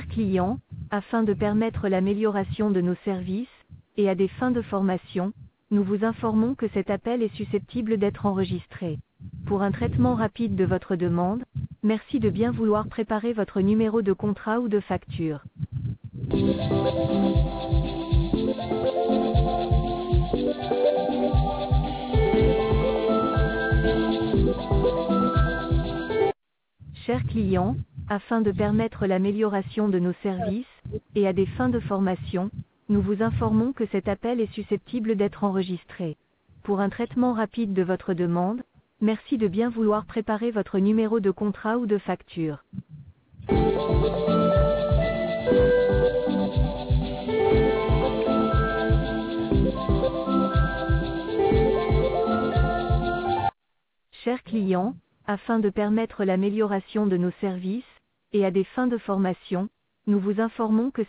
clients, afin de permettre l'amélioration de nos services, et à des fins de formation, nous vous informons que cet appel est susceptible d'être enregistré. Pour un traitement rapide de votre demande, merci de bien vouloir préparer votre numéro de contrat ou de facture. Chers clients, afin de permettre l'amélioration de nos services, et à des fins de formation, nous vous informons que cet appel est susceptible d'être enregistré. Pour un traitement rapide de votre demande, merci de bien vouloir préparer votre numéro de contrat ou de facture. Chers clients, afin de permettre l'amélioration de nos services, et à des fins de formation, nous vous informons que